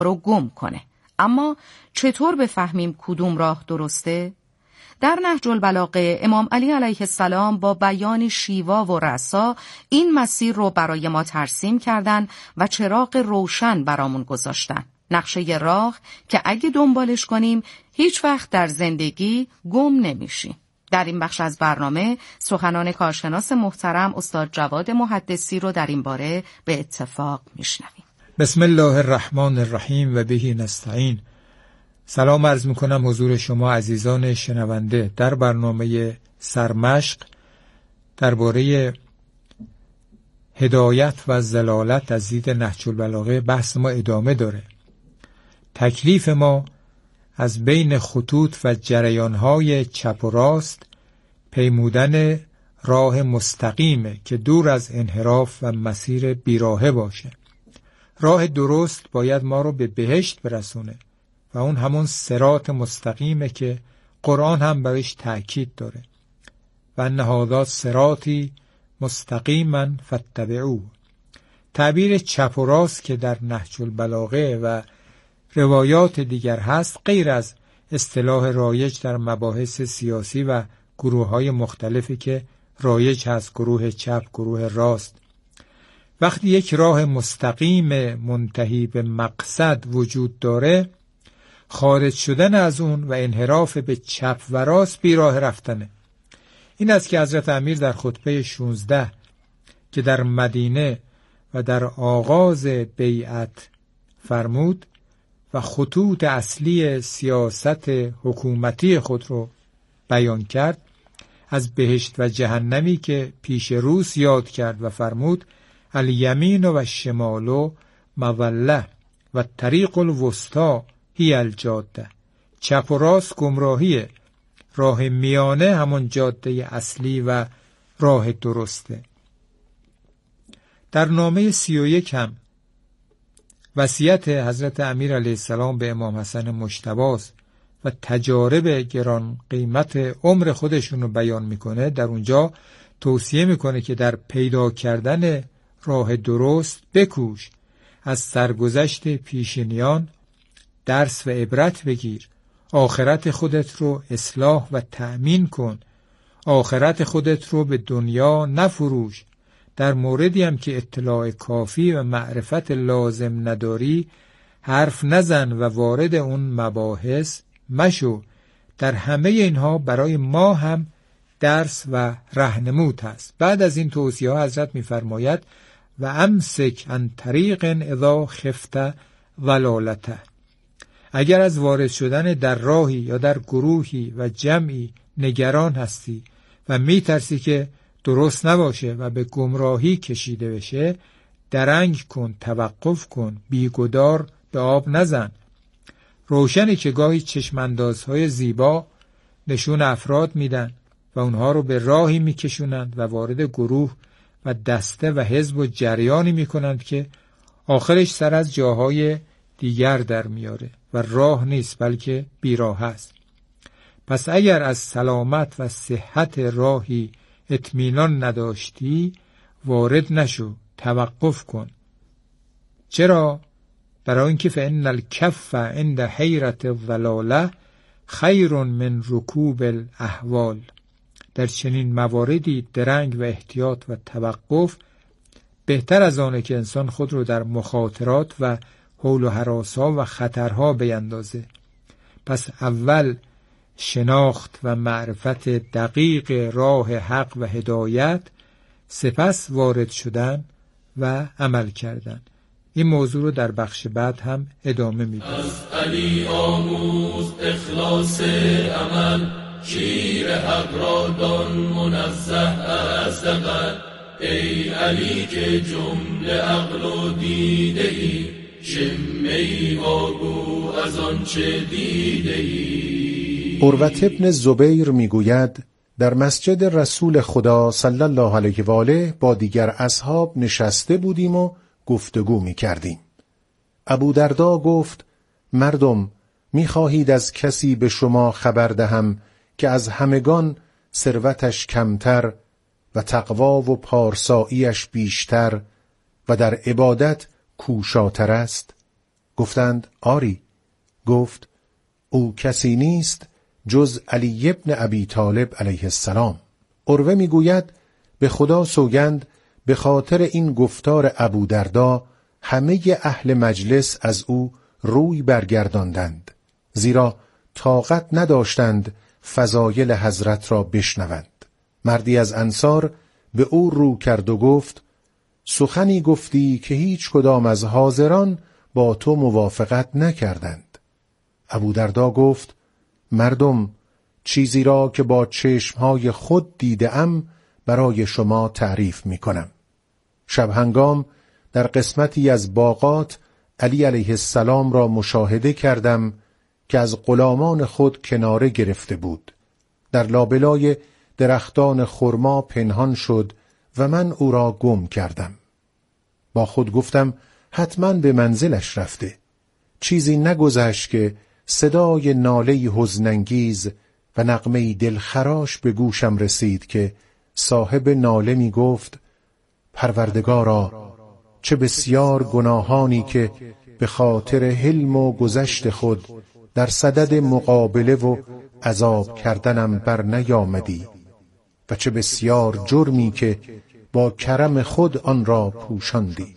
رو گم کنه. اما چطور بفهمیم کدوم راه درسته؟ در نهج البلاغه امام علی علیه السلام با بیان شیوا و رسا این مسیر رو برای ما ترسیم کردن و چراغ روشن برامون گذاشتن. نقشه راه که اگه دنبالش کنیم هیچ وقت در زندگی گم نمیشیم. در این بخش از برنامه سخنان کارشناس محترم استاد جواد محدثی رو در این باره به اتفاق میشنویم. بسم الله الرحمن الرحیم و بهی نستعین. سلام عرض میکنم حضور شما عزیزان شنونده. در برنامه سرمشق درباره هدایت و ضلالت از دید نهج البلاغه بحث ما ادامه داره. تکلیف ما از بین خطوط و جریانهای چپ و راست پیمودن راه مستقیمه که دور از انحراف و مسیر بیراهه باشه. راه درست باید ما رو به بهشت برسونه و اون همون صراط مستقیمه که قرآن هم برایش تأکید داره. و ان هذا صراطی مستقیما فاتبعوه. تعبیر چپ و راست که در نهج البلاغه و روایات دیگر هست غیر از اصطلاح رایج در مباحث سیاسی و گروه‌های مختلفی که رایج هست، گروه چپ، گروه راست. وقتی یک راه مستقیم منتهی به مقصد وجود داره، خارج شدن از اون و انحراف به چپ و راست بیراه رفتنه. این است که حضرت امیر در خطبه 16 که در مدینه و در آغاز بیعت فرمود و خطوط اصلی سیاست حکومتی خود رو بیان کرد، از بهشت و جهنمی که پیش روز یاد کرد و فرمود الیمین و الشمال موله و طریق الوسطی هی الجاده. چپ و راست گمراهیه، راه میانه همون جاده اصلی و راه درسته. در نامه 31 هم وصیت حضرت امیر علیه السلام به امام حسن مجتبی و تجارب گران قیمت عمر خودشون رو بیان میکنه. در اونجا توصیه میکنه که در پیدا کردن راه درست بکوش، از سرگذشت پیشینیان درس و عبرت بگیر، آخرت خودت رو اصلاح و تأمین کن، آخرت خودت رو به دنیا نفروش. در موردی هم که اطلاع کافی و معرفت لازم نداری حرف نزن و وارد اون مباحث مشو. در همه اینها برای ما هم درس و راهنمود هست. بعد از این توصیه ها حضرت می‌فرماید و امسک عن طریق اذا خفت ضلالته. اگر از وارد شدن در راهی یا در گروهی و جمعی نگران هستی و میترسی که درست نباشه و به گمراهی کشیده بشه، درنگ کن، توقف کن، بیگدار به آب نزن. روشنی که گاهی چشماندازهای زیبا نشون افراد میدن و اونها رو به راهی میکشونند و وارد گروه و دسته و حزب و جریانی میکنند که آخرش سر از جاهای دیگر در میاره و راه نیست بلکه بیراه است. پس اگر از سلامت و صحت راهی اطمینان نداشتی وارد نشو، توقف کن. چرا؟ برای اینکه فإن الکف عند حیرة الضلاله خیر من رکوب الاحوال. در چنین مواردی درنگ و احتیاط و توقف بهتر از آنه که انسان خود رو در مخاطرات و حول و هراس‌ها و خطرها بیندازه. پس اول شناخت و معرفت دقیق راه حق و هدایت، سپس وارد شدن و عمل کردن. این موضوع رو در بخش بعد هم ادامه میدیم. از علی آموز اخلاص عمل، شیر حق را دان منزه از دغل. ای علی که جمله عقل و دیده ای، شمه واگو از آنچه دیده ای. عروة ابن زبیر میگوید در مسجد رسول خدا صلی الله علیه و آله با دیگر اصحاب نشسته بودیم و گفتگو میکردیم. ابودردا گفت مردم میخواهید از کسی به شما خبر دهم که از همگان ثروتش کمتر و تقوا و پارساییش بیشتر و در عبادت کوشاتر است؟ گفتند آری. گفت او کسی نیست جز علی ابن ابی طالب علیه السلام. عروه میگوید به خدا سوگند به خاطر این گفتار ابودردا همه اهل مجلس از او روی برگرداندند، زیرا طاقت نداشتند فضایل حضرت را بشنوند. مردی از انصار به او رو کرد و گفت سخنی گفتی که هیچ کدام از حاضران با تو موافقت نکردند. ابودردا گفت مردم، چیزی را که با چشمهای خود دیدم برای شما تعریف می کنم. شب هنگام در قسمتی از باغات علی علیه السلام را مشاهده کردم که از غلامان خود کناره گرفته بود. در لابلای درختان خرما پنهان شد و من او را گم کردم. با خود گفتم حتما به منزلش رفته. چیزی نگذشت که صدای ناله حزن‌انگیز و نغمه دلخراش به گوشم رسید که صاحب ناله می گفت پروردگارا، چه بسیار گناهانی که به خاطر حلم و گذشت خود در صدد مقابله و عذاب کردنم بر نیامدی و چه بسیار جرمی که با کرم خود آن را پوشاندی.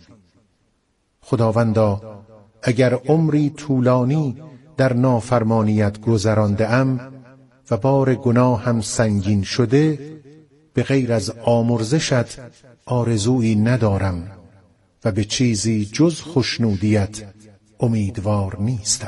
خداوندا، اگر عمری طولانی در نافرمانیت گذرانده ام و بار گناهم سنگین شده، به غیر از آمرزشت آرزویی ندارم و به چیزی جز خوشنودیت امیدوار نیستم.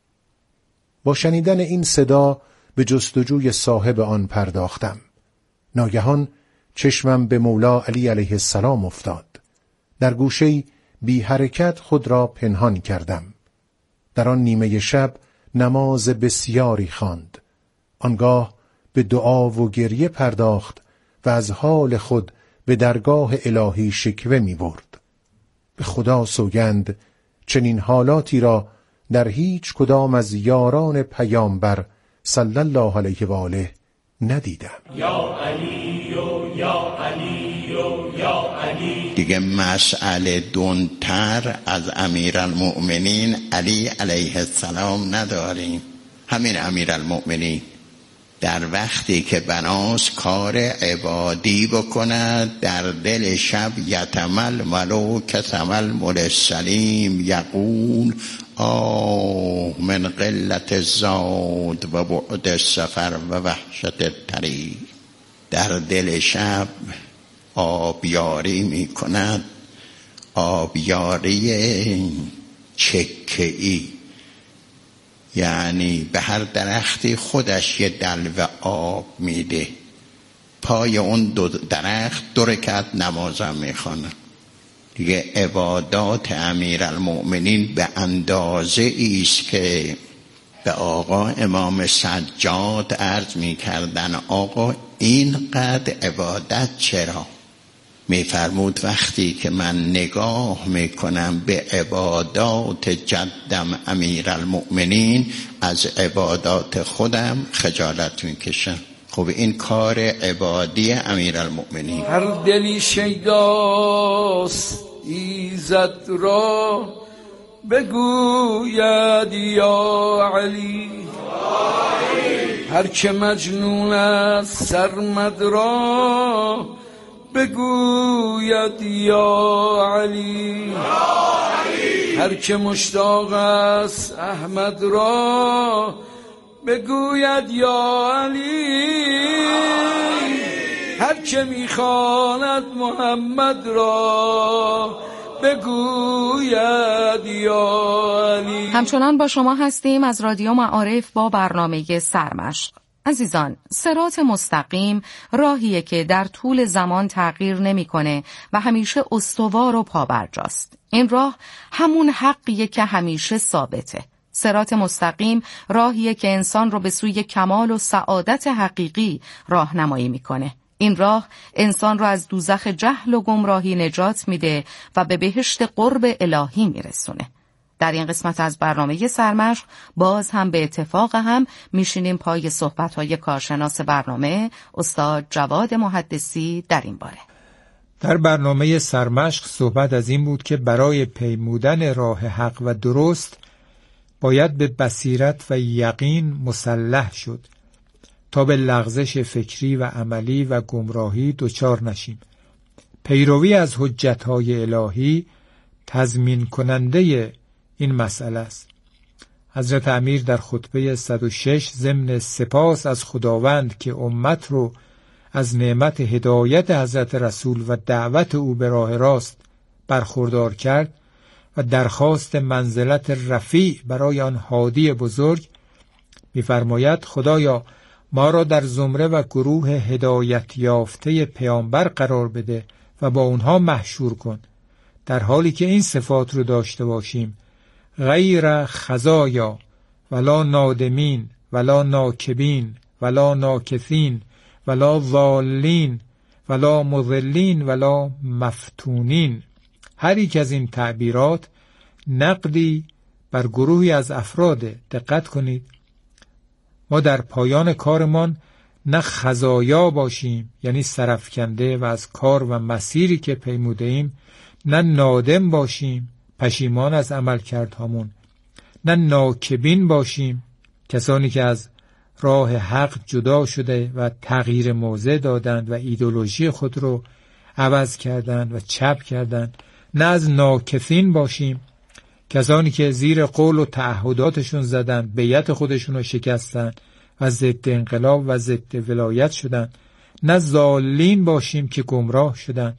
با شنیدن این صدا به جستجوی صاحب آن پرداختم. ناگهان چشمم به مولا علی علیه السلام افتاد. در گوشه‌ای بی حرکت خود را پنهان کردم. در آن نیمه شب نماز بسیاری خواند. آنگاه به دعا و گریه پرداخت و از حال خود به درگاه الهی شکوه می برد. به خدا سوگند چنین حالاتی را در هیچ کدام از یاران پیامبر صلی الله علیه و آله ندیدم. یا علی و یا علی و یا علی. دیگه مسئله دونتر از امیرالمؤمنین علی علیه السلام نداریم. همین امیرالمؤمنین در وقتی که بناس کار عبادی بکند، در دل شب یتمل ولو کتمل مرسلیم یقول من قلت الزاد و بعد السفر و وحشت الطریق. در دل شب آبیاری می کند، آبیاری چکه‌ای، یعنی به هر درختی خودش یه دلو آب میده. پای اون دو درخت 2 رکعت نمازم میخوانه. دیگه عبادات امیرالمؤمنین به اندازه ایست که به آقا امام سجاد عرض میکردن آقا اینقدر عبادت چرا؟ میفرمود وقتی که من نگاه میکنم به عبادات جدم امیرالمؤمنین، از عبادات خودم خجالت میکشم. خب این کار عبادی امیرالمؤمنین. هر دلی شیداست ایزد را بگوید یا علی، هر که مجنون است سرمد را بگوید یا علی، هر که مشتاق است احمد را بگوید یا علی، هر که میخواند محمد را بگوید یا علی. همچنان با شما هستیم از رادیو معارف با برنامه سرمشق. عزیزان، صراط مستقیم راهیه که در طول زمان تغییر نمیکنه و همیشه استوار و پابرجاست. این راه همون حقیه که همیشه ثابته. صراط مستقیم راهیه که انسان رو به سوی کمال و سعادت حقیقی راهنمایی میکنه. این راه انسان رو از دوزخ جهل و گمراهی نجات میده و به بهشت قرب الهی میرسونه. در این قسمت از برنامه سرمشق باز هم به اتفاق هم میشینیم پای صحبت‌های کارشناس برنامه استاد جواد محدثی در این باره. در برنامه سرمشق صحبت از این بود که برای پیمودن راه حق و درست باید به بصیرت و یقین مسلح شد تا به لغزش فکری و عملی و گمراهی دچار نشیم. پیروی از حجت‌های الهی تضمین کننده این مسئله است. حضرت امیر در خطبه 106 ضمن سپاس از خداوند که امت رو از نعمت هدایت حضرت رسول و دعوت او به راه راست برخوردار کرد و درخواست منزلت رفیع برای آن هادی بزرگ، می‌فرماید خدایا ما را در زمره و گروه هدایت یافته پیامبر قرار بده و با اونها محشور کن، در حالی که این صفات رو داشته باشیم: غیر خزایا ولا نادمین ولا ناکبین ولا ناکثین ولا ضالین ولا مضلین ولا مفتونین. هر یک از این تعبیرات نقدی بر گروهی از افراده. دقت کنید، ما در پایان کارمان نه خزایا باشیم، یعنی سرفکنده و از کار و مسیری که پیموده ایم، نه نادم باشیم، پشیمان از عمل کردهامون، نه ناکبین باشیم، کسانی که از راه حق جدا شده و تغییر موضع دادند و ایدئولوژی خود رو عوض کردند و چپ کردند، نه از ناکثین باشیم، کسانی که زیر قول و تعهداتشون زدند، بیعت خودشون رو شکستند و ضد انقلاب و ضد ولایت شدند، نه ضالین باشیم که گمراه شدند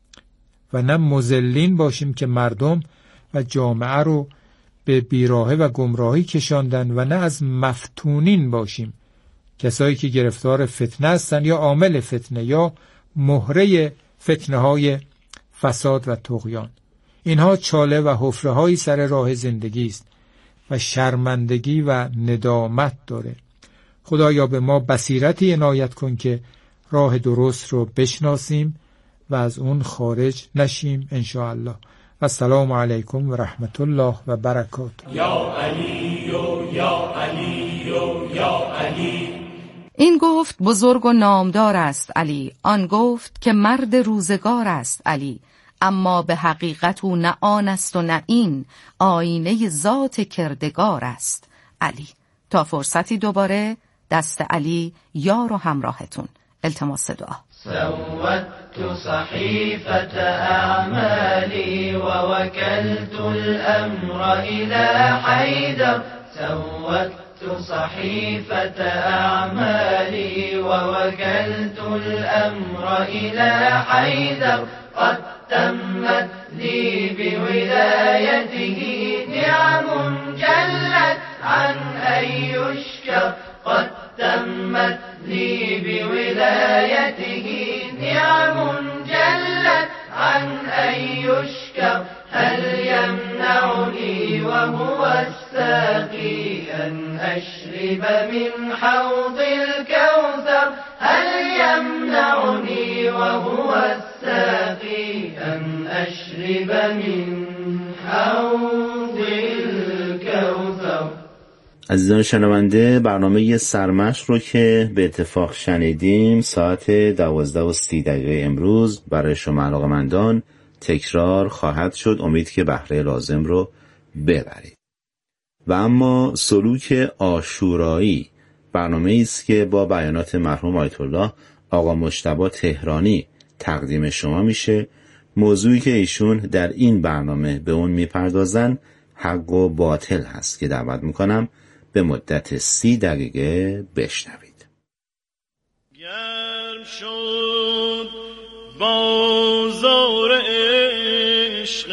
و نه مضلین باشیم که مردم و جامعه رو به بیراهه و گمراهی کشاندند و نه از مفتونین باشیم، کسایی که گرفتار فتنه هستند یا عامل فتنه یا مهره فتنه های فساد و طغیان. اینها چاله و حفره هایی سر راه زندگی است و شرمندگی و ندامت داره. خدایا به ما بصیرتی عنایت کن که راه درست رو بشناسیم و از اون خارج نشیم انشاءالله. و السلام علیکم و رحمت الله و برکاته. یا علی و یا علی و یا علی. این گفت بزرگ و نامدار است علی، آن گفت که مرد روزگار است علی، اما به حقیقت او نه آن است و نه این، آینه ذات کردگار است علی. تا فرصتی دوباره، دست علی یار و همراهتون. التماس دعا. سودت صحيفة أعمالي ووكلت الأمر إلى حيدر. سودت صحيفة أعمالي ووكلت الأمر إلى حيدر. قد تمت لي بولايته نعم جلت عن أن يشكر. قد تمت لي بولايته نعم جلت عن أن يشكر. هل يمنعني وهو الساقي أن أشرب من حوض الكوثر؟ هل يمنعني وهو الساقي أن أشرب من حوض الكوثر؟ عزیزان شنونده، برنامه سرمشق رو که به اتفاق شنیدیم ساعت 12:30 امروز برای شما علاقه‌مندان تکرار خواهد شد. امید که بهره لازم رو ببرید. و اما سلوک عاشورایی برنامه‌ای است که با بیانات مرحوم آیت الله آقا مجتبی تهرانی تقدیم شما میشه. موضوعی که ایشون در این برنامه به اون میپردازن حق و باطل هست که دعوت میکنم به مدت 30 دقیقه بشنوید. گرم شد بازار عشق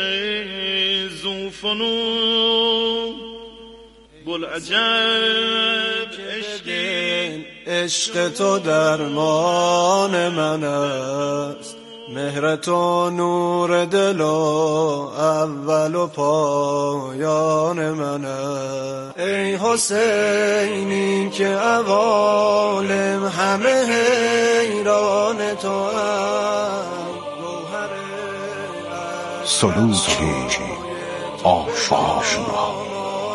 زوفنون، بلعجب عشق تو درمان من است، مهر تو نور دل و اول و پایان من است. ای حسینی که عوالم همه حیران تو است، گوهر سلوک عاشورا.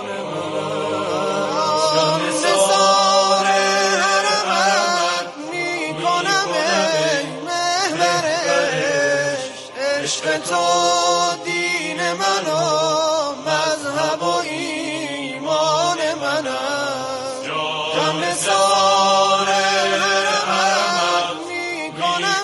عشق تو دین من و مذهب و ایمان من است جان نثار حرمت میکنم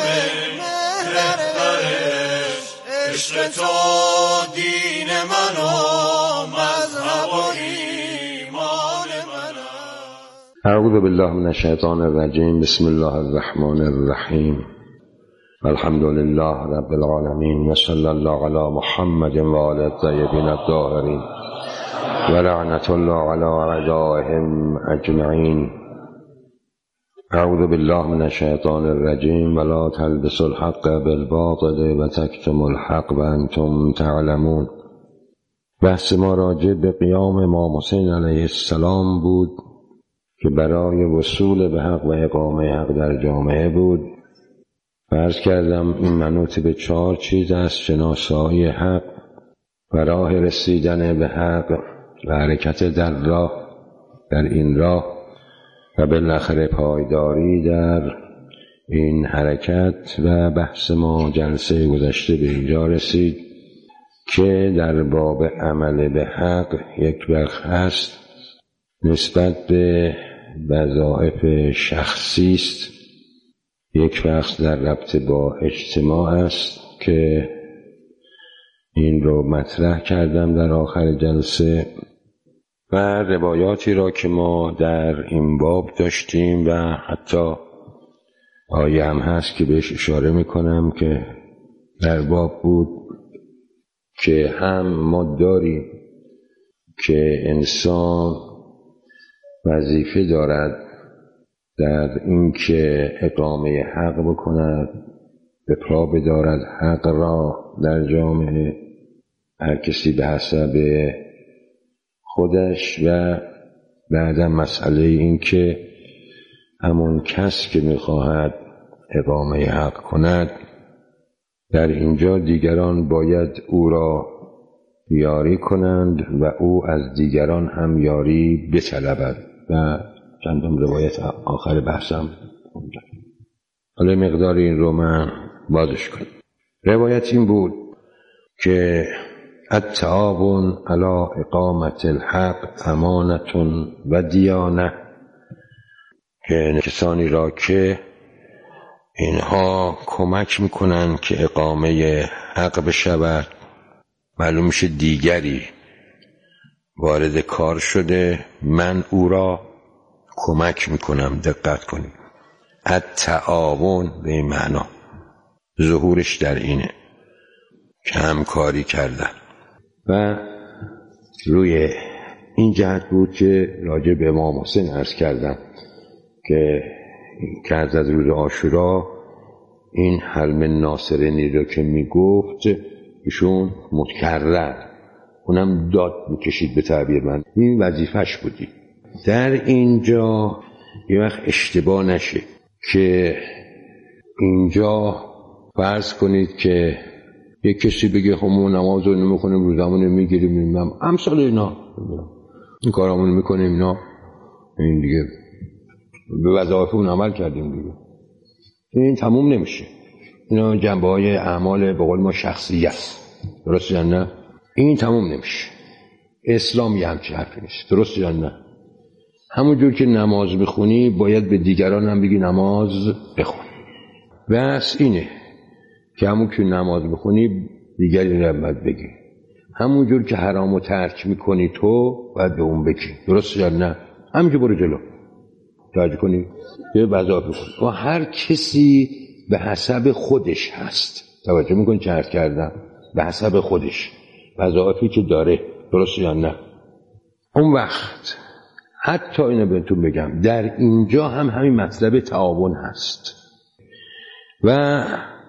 مهرش عشق تو دین من و مذهب و ایمان من است. اعوذ بالله من الشیطان الرجیم. بسم الله الرحمن الرحیم. الحمد لله رب العالمین و صلی الله علی محمد و آل الطیبین الطاهرین و لعنت الله علی اعدائهم اجمعین. اعوذ بالله من الشیطان الرجیم ولا تلبسوا الحق بالباطل و تکتموا الحق و انتم تعلمون. بحث ما راجع به قیام امام حسین علیه السلام بود که برای وصول به حق و اقامه حق در جامعه بود. فرض کردم این منوط به 4 چیز است: شناسایی حق و راه رسیدن به حق و حرکت در این راه و بالاخره پایداری در این حرکت. و بحث ما جلسه گذشته به اینجا رسید که در باب عمل به حق یک بخش هست نسبت به وظایف شخصی است، یک بخش در ربط با اجتماع است که این رو مطرح کردم در آخر جلسه، و روایاتی را که ما در این باب داشتیم و حتی آیه هم هست که بهش اشاره میکنم که در باب بود که هم ما داریم که انسان وظیفه دارد در این که اقامه حق بکند، به پا بدارد حق را در جامعه، هر کسی به حسب خودش. و بعدم مسئله این که همون کس که میخواهد اقامه حق کند در اینجا دیگران باید او را یاری کنند و او از دیگران هم یاری بطلبد. و چندم روایت آخر بحثم اونجا. حالا مقدار این رو من بازش کنم. روایت این بود که التعاون علی اقامت الحق امانت و دیانه، که کسانی را که اینها کمک میکنن که اقامه حق بشود، معلوم میشه دیگری وارد کار شده، من او را کمک میکنم. دقت کنید، التعاون به این معنا ظهورش در اینه که همکاری کردن. و روی این جهت بود که راجع به امام حسین عرض کردم که از روز عاشورا این حلم ناصرینی رو که میگفت ایشون متکرر اونم داد میکشید به تعبیر من، این وظیفش بودی. در اینجا یه وقت اشتباه نشه که اینجا فرض کنید که یک کسی بگه همون نماز رو نمیکنیم، روزمون میگیریم، امثال اینا این کارامون میکنیم، اینا این دیگه به وظایفمون عمل کردیم دیگه. این تموم نمیشه. اینا جنبه های اعمال به قول ما شخصیت، درست یا نه؟ این تموم نمیشه. اسلام یه همچین حرفی نیست، درست یا نه؟ همونجور که نماز بخونی باید به دیگران هم بگی نماز بخون. بس اینه که همون که نماز بخونی دیگری رو باید بگی. همونجور که حرامو ترک میکنی تو باید به اون بگی، درست یا نه؟ همینجور برو جلو، توجه کنی یه وظایف بخونی و هر کسی به حسب خودش هست. توجه میکنی چه عرض کردم؟ به حسب خودش وظایفی که داره، درست یا نه؟ اون وقت حتی اینو بهتون بگم در اینجا هم همین مطلب تعاون هست و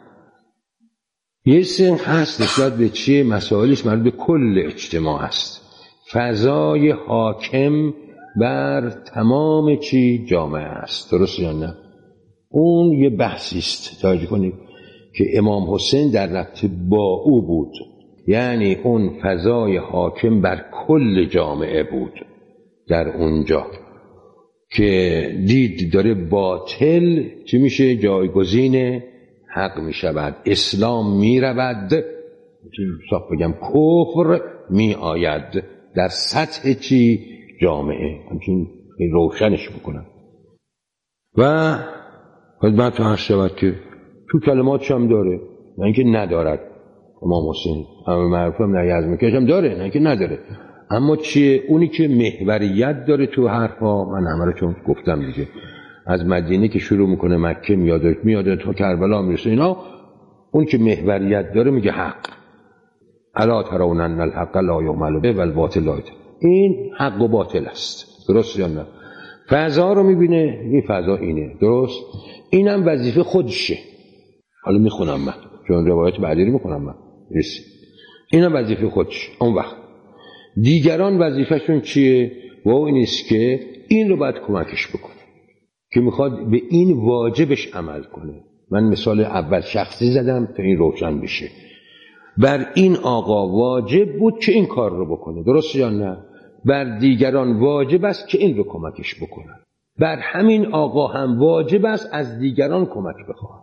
یه سن هست نسبت به چیه؟ مسائلش مربوط به کل اجتماع است، فضای حاکم بر تمام چی؟ جامعه است، درست یا نه؟ اون یه بحثی است توجه کنید که امام حسین در رابطه با او بود، یعنی اون فضای حاکم بر کل جامعه بود در اونجا که دید داره باطل چی میشه؟ جایگزین حق میشود، اسلام میرود، صاف بگم کفر می آید در سطح چی؟ جامعه، همچین روشنش بکنن. و خدمت عرض شود که تو کلماتش هم داره، نه اینکه ندارد. امام حسین همه معروف هم نهی از منکرش هم داره، نه اینکه نداره. اما چیه؟ اونی که محوریت داره تو حرفا، من همه رو چون گفتم دیگه، از مدینه که شروع میکنه مکه میاد تا کربلا میرسه اینا، اون که محوریت داره میگه حق. الا ترون ان الحق لا یعمل به والباطل لا یعمل. این حق و باطل است، درست یا نه؟ فضا رو میبینه، این فضا اینه، درست؟ اینم وظیفه خودشه. حالا میخونم من، چون روایت بعدی رو میخونم من، اینم وظیفه خودشه. اون وقت دیگران وظیفهشون چیه؟ و این نیست که این رو باید کمکش بکنه که میخواد به این واجبش عمل کنه. من مثال اول شخصی زدم تا این روشن بشه. بر این آقا واجب بود که این کار رو بکنه، درست یا نه؟ بر دیگران واجب است که این رو کمکش بکنن. بر همین آقا هم واجب است از دیگران کمک بخواهد.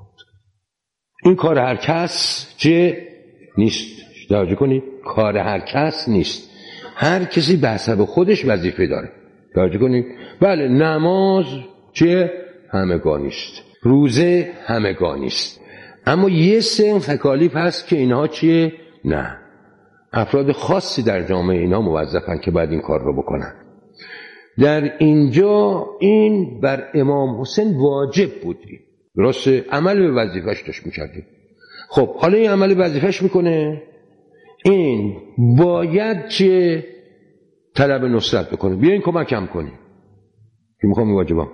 این کار هر کس چه نیست. توجه کنید، کار هر کس نیست. هر کسی به حسب خودش وظیفه داره. توجه کنید. بله، نماز چه همگانی است، روزه همگانی است، اما یه سری تکالیف هست که اینها چیه؟ نه، افراد خاصی در جامعه اینا موظفن که باید این کار رو بکنن. در اینجا این بر امام حسین واجب بودی، درسته؟ عمل به وظیفه‌اش داشت می‌کردی. خب حالا این عمل به وظیفه‌اش میکنه، این باید چه طلب نصرت بکنه، بیاین کمکم کنی که میخوام این واجبم.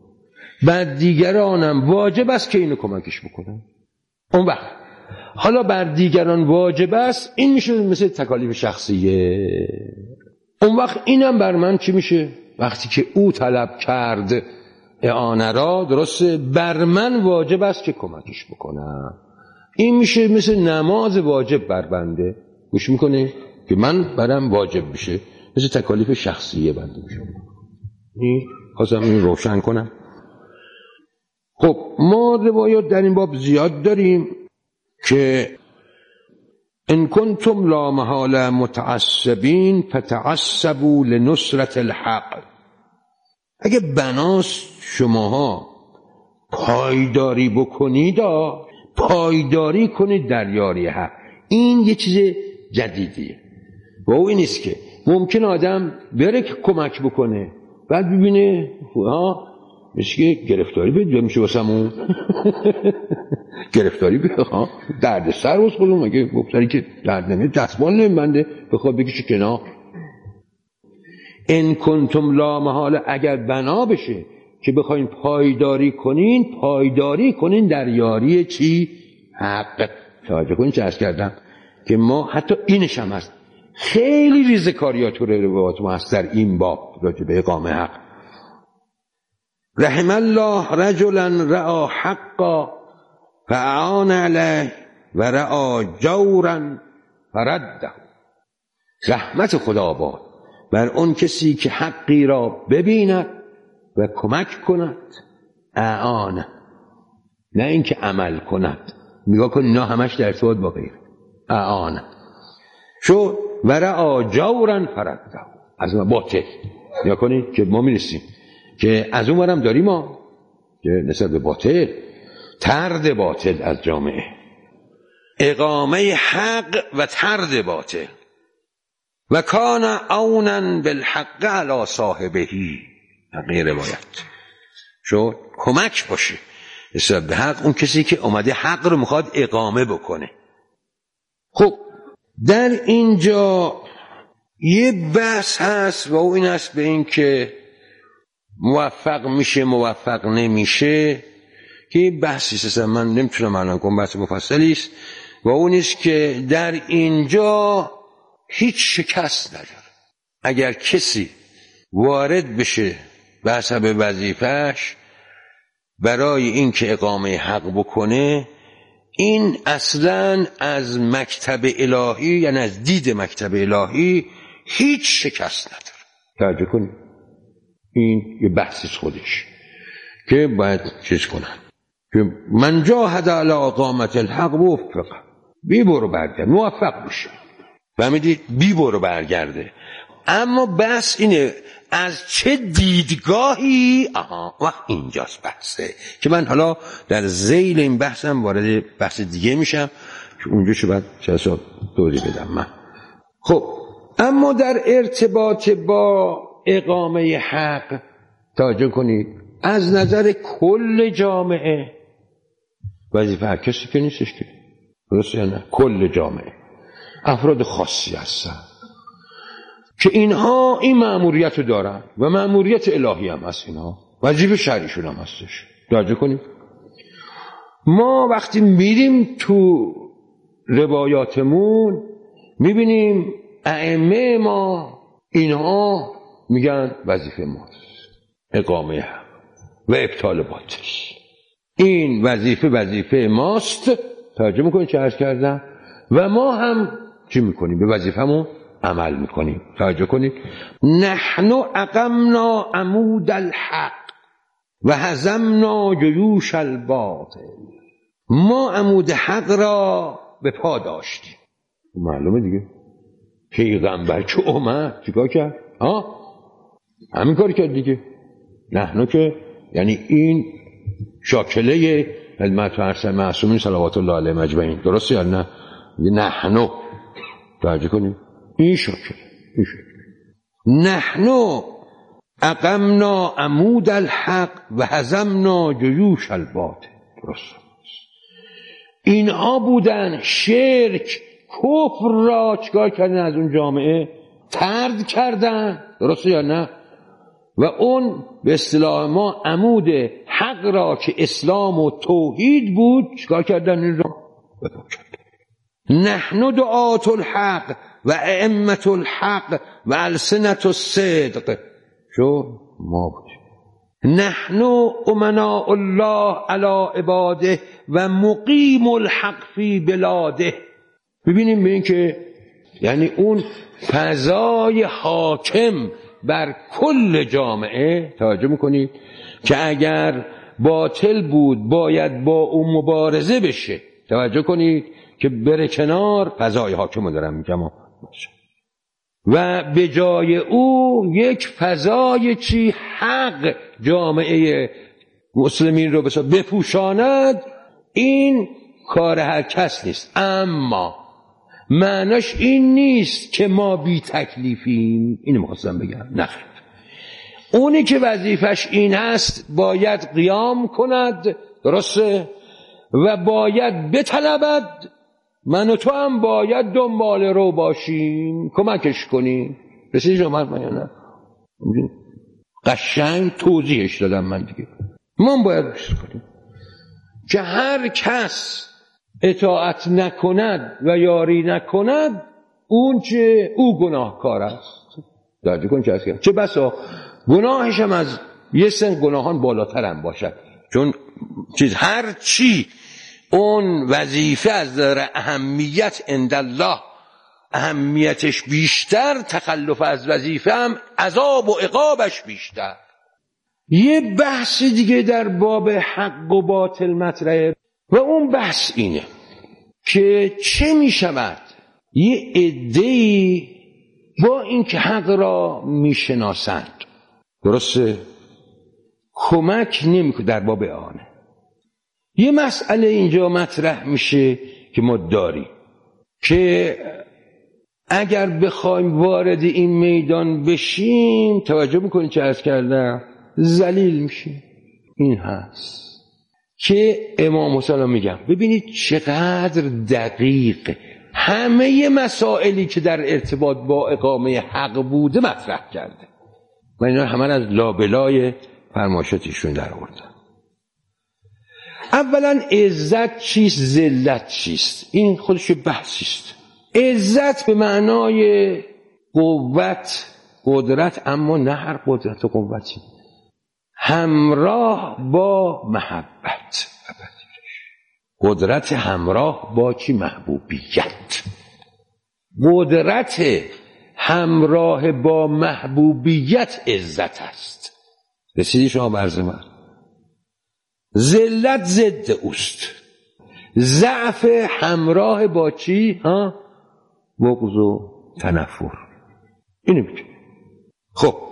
بعد دیگرانم واجب است که اینو کمکش بکنن. اون وقت حالا بر دیگران واجب است، این میشه مثل تکالیف شخصیه. اون وقت اینم بر من چی میشه؟ وقتی که او طلب کرد اعانه را، درسته، بر من واجب است که کمکش بکنم. این میشه مثل نماز واجب بر بنده، گوش میکنه که من برم واجب میشه، مثل تکالیف شخصیه بنده میشه. این خواستم این روشن کنم. خب ما روایات در این باب زیاد داریم که ان کنتم لا محاله متعصبین فتعصبوا لنصرت الحق. اگه بناست شماها پایداری بکنید، پایداری کنید در یاری حق. این یه چیز جدیدیه و او این نیست که ممکن آدم بره که کمک بکنه بعد ببینه میشه که گرفتاری بید میشه واسمون گرفتاری بید درد سر واسه خودم، اگه گفتاری که درد نمید دستمال نمیبنده بخواد بکشه کنار. ان کنتم لا محاله، اگر بنا بشه که بخواین پایداری کنین در یاری چی؟ حق. توجه کنین چه عرض کردم که ما حتی اینش هم هست، خیلی ریزکاریات تو روایات ما هست در این باب راجع به اقامه حق. رحم الله رجلا رعا حقا فاعان علیه و رعا جورا فرده. رحمت خدا باد بر اون کسی که حقی را ببیند و کمک کند. اعانه، نه اینکه عمل کند. نگاه کن اینا همش در ارتباط با غیر. اعانه شو و رعا جورا فرده، از ما باطل. نگاه کنید که ما میرسیم که از اون ورم داریم ما که نسبت به باطل، طرد باطل از جامعه، اقامه حق و طرد باطل. و کان عونا بالحق علی صاحبهی، غیر روایت شو کمک باشه نسبت به حق اون کسی که اومده حق رو میخواد اقامه بکنه. خب در اینجا یه بحث هست و این هست به این که موفق میشه موفق نمیشه، که یه بحثی است من نمیتونم الان کنم، بحث مفصلی است و اون است که در اینجا هیچ شکست نداره. اگر کسی وارد بشه به حسب وظیفه‌اش برای این که اقامه حق بکنه، این اصلا از مکتب الهی، یعنی از دید مکتب الهی هیچ شکست نداره. توجه کنید، این یه بحثی خودش که باید چیز کنن که من جاهد علی اقامت الحق وفق، بی برو برگرد موفق بشه. فهمیدید؟ بی برو برگرده. اما بحث اینه از چه دیدگاهی، وقت اینجاست بحثه که من حالا در ذیل این بحثم وارد بحث دیگه میشم که اونجا شو باید چرا توضیح بدم من. خب اما در ارتباط با اقامه حق توجه کنید، از نظر کل جامعه وظیفه هر کسی که نیستش که، درسته یا نه؟ کل جامعه افراد خاصی هستن که اینها این مأموریت رو دارن و مأموریت الهی هم هست، اینها وظیفه شرعیشون هم هستش. توجه کنید ما وقتی میریم تو روایاتمون میبینیم ائمه ما اینها میگن وظیفه ماست اقامه حق و ابطال باطل، این وظیفه ماست. توجه میکنید چه عرض کردم؟ و ما هم چی میکنیم؟ به وظیفه‌مون عمل میکنیم. توجه کنید نحن اقمنا عمود الحق و هزمنا جیوش الباطل، ما عمود حق را به پا داشتیم. معلومه دیگه پیغمبر که اومد چیکار کرد؟ همین کار کرد دیگه. نحن که یعنی این شاکله خدمت ارسل معصومین صلوات الله علیهم اجمعین، درسته یا نه؟ نحن توجه کنید این شاکله نحن اقمنا عمود الحق و هزمنا جیوش الباطل، درست. اینها بودن شرک کفر را چیکار کردن؟ از اون جامعه طرد کردن، درسته یا نه؟ و اون به اصطلاح ما عمود حق را که اسلام و توحید بود چیکار کردن؟ این را بپا کردن. نحن دعات الحق و ائمة الحق و السنة الصدق، شو ما بودیم. نحن امناء الله علی عباده و مقیم الحق فی بلاده. ببینیم به این که یعنی اون فضای حاکم بر کل جامعه، توجه میکنید که اگر باطل بود باید با اون مبارزه بشه، توجه کنید که بره کنار، فضای حاکم رو دارم میگم، و به جای او یک فضای چی حق جامعه مسلمین رو بپوشاند. این کار هر کس نیست، اما معناش این نیست که ما بی تکلیفیم. اینو می‌خواستم بگم. نه، اونی که وظیفش این هست باید قیام کند، درسته، و باید بطلبد. من و تو هم باید دنبال رو باشیم، کمکش کنیم. رسیدی شما من یا نه؟ قشنگ توضیحش دادم من دیگه. ما باید کنیم که هر کس اطاعت نکند و یاری نکند اون چه او گناهکار است. درجه کن چه بسا گناهش هم از یه سن گناهان بالاتر هم باشد، چون هر چی اون وظیفه از داره اهمیت عند الله اهمیتش بیشتر، تخلف از وظیفه هم عذاب و عقابش بیشتر. یه بحث دیگه در باب حق و باطل مطرحه و اون بحث اینه که چه می شود یه عده‌ای با این که حق را می شناسند، درسته، کمک نمی کنند در باب آنه. یه مسئله اینجا مطرح میشه که ما داریم که اگر بخوایم وارد این میدان بشیم، توجه میکنید چه عرض کردم، ذلیل میشیم. این هست که امام حسین میگم ببینید چقدر دقیق همه مسائلی که در ارتباط با اقامه حق بوده مطرح کرده. من اینا همه از لابلای فرمایشاتشون در آوردم. اولا عزت چیست، ذلت چیست؟ این خودش بحثیست. عزت به معنای قوت، قدرت، اما نه هر قدرت و قوتی، همراه با محبت. قدرت همراه با چی؟ محبوبیت. قدرت همراه با محبوبیت عزت است. رسیدی شما برز من؟ ذلت ضد اوست. ضعف همراه با چی؟ بغض و تنفر. اینو میگه خب